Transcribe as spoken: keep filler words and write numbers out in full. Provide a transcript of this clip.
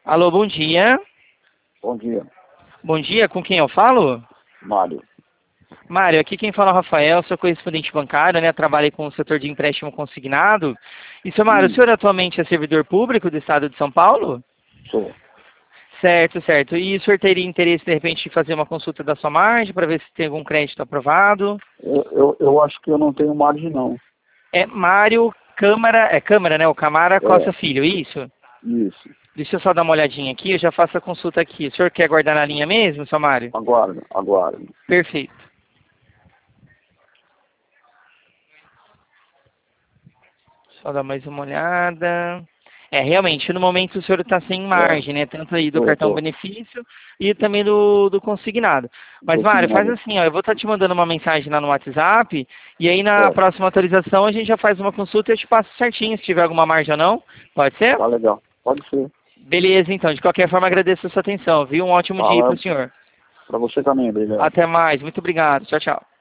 Alô, bom dia. Bom dia, Bom dia, com quem eu falo? Mário. Mário, aqui quem fala é o Rafael, sou correspondente bancário, né? Trabalhei com o setor de empréstimo consignado. E, seu Mário, o Hum, senhor atualmente é servidor público do estado de São Paulo? sou. Certo, certo. E o senhor teria interesse, de repente, de fazer uma consulta da sua margem para ver se tem algum crédito aprovado? Eu, eu, eu acho que eu não tenho margem, não. É Mário Câmara, é Câmara, né? O Camara Costa É, Filho, isso? isso. Deixa eu só dar uma olhadinha aqui, eu já faço a consulta aqui. O senhor quer guardar na linha mesmo, seu Mário? Aguardo, aguardo. Perfeito. Só dar mais uma olhada. É, realmente, no momento o senhor está sem É, margem, né? Tanto aí do tô, cartão tô. benefício e também do, do consignado. Mas, Mário, faz Consignado. assim, ó, eu vou estar te mandando uma mensagem lá no WhatsApp e aí na Certo. próxima atualização a gente já faz uma consulta e eu te passo certinho se tiver alguma margem ou não. Pode ser? Tá legal. Pode ser. Beleza, então. De qualquer forma, agradeço a sua atenção, viu? Um ótimo dia aí para Fala o senhor. pra você também, obrigado. Até mais. Muito obrigado. Tchau, tchau.